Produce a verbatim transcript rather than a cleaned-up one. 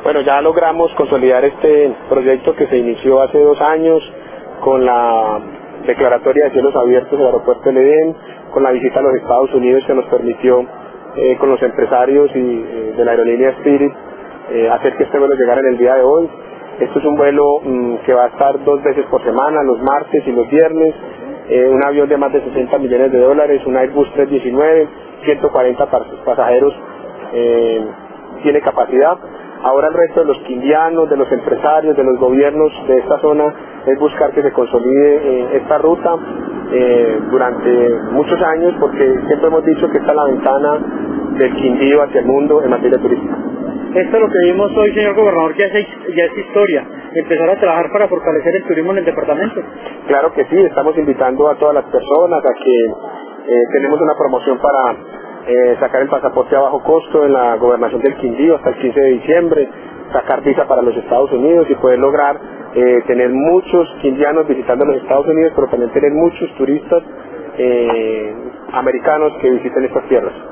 Bueno, ya logramos consolidar este proyecto que se inició hace dos años con la declaratoria de cielos abiertos del aeropuerto El Edén, con la visita a los Estados Unidos que nos permitió eh, con los empresarios y eh, de la aerolínea Spirit eh, hacer que este vuelo llegara en el día de hoy. Esto es un vuelo mmm, que va a estar dos veces por semana, los martes y los viernes, eh, un avión de más de sesenta millones de dólares, un Airbus trescientos diecinueve, ciento cuarenta pasajeros eh, tiene capacidad. Ahora el resto de los quindianos, de los empresarios, de los gobiernos de esta zona es buscar que se consolide eh, esta ruta eh, durante muchos años, porque siempre hemos dicho que esta es la ventana del Quindío hacia el mundo en materia turística. Esto lo que vimos hoy, señor gobernador, ya es, ya es historia, empezar a trabajar para fortalecer el turismo en el departamento. Claro que sí, estamos invitando a todas las personas a que eh, tenemos una promoción para eh, sacar el pasaporte a bajo costo en la gobernación del Quindío hasta el quince de diciembre, sacar visa para los Estados Unidos y poder lograr eh, tener muchos quindianos visitando los Estados Unidos, pero también tener muchos turistas eh, americanos que visiten estas tierras.